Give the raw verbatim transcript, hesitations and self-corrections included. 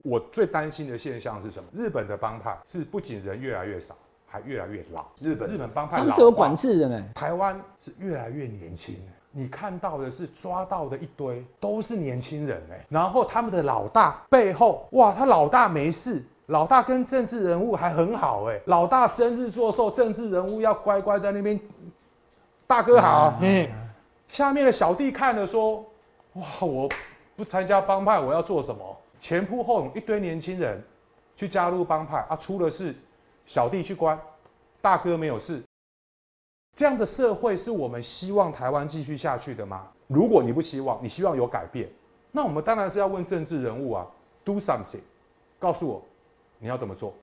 我最担心的现象是什么？日本的帮派是不仅人越来越少，还越来越老。日本日本帮派他们是有管制的呢。 台湾是越来越年轻。你看到的是抓到的一堆都是年轻人哎，然后他们的老大背后，哇，他老大没事，老大跟政治人物还很好哎，老大生日做寿，政治人物要乖乖在那边，大哥好，哎、嗯，下面的小弟看了说，哇，我不参加帮派，我要做什么？前仆后拥一堆年轻人去加入帮派啊，出了事，小弟去关，大哥没有事。这样的社会是我们希望台湾继续下去的吗？如果你不希望，你希望有改变，那我们当然是要问政治人物啊 ，do something， 告诉我你要怎么做。